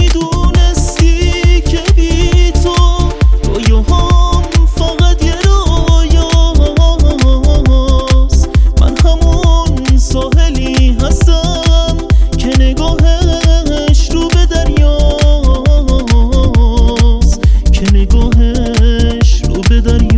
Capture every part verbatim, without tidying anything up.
میدونستی که بی تو رویاهام فقط یه رویاست. من همون ساحلی هستم که نگاهش رو به دریاست، که نگاهش رو به دریاست.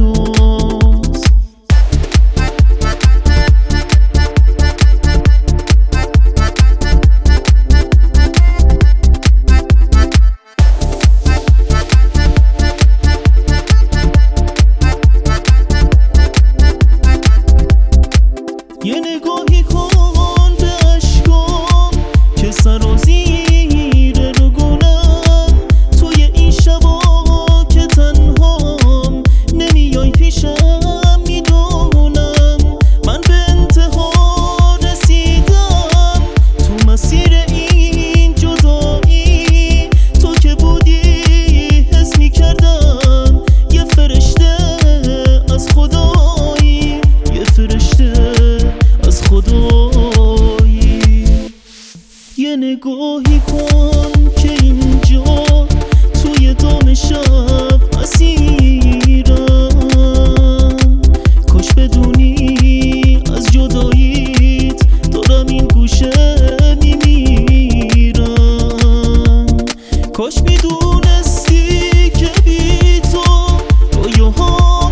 یه نگاهی کن به اشکام که سرازیره رو گلم. توی این شبا که تنهام نمیای پیشم میدونم. من به انتها رسیدم تو مسیر این جدایی. تو که بودی حس میکردم یه فرشته از خدایی، یه فرشته از خدایی. یه نگاهی کن که اینجا توی دام شب اسیرم. کاش بدونی از جداییت دارم این گوشه میمیرم. کاش میدونستی که بی تو رویاهام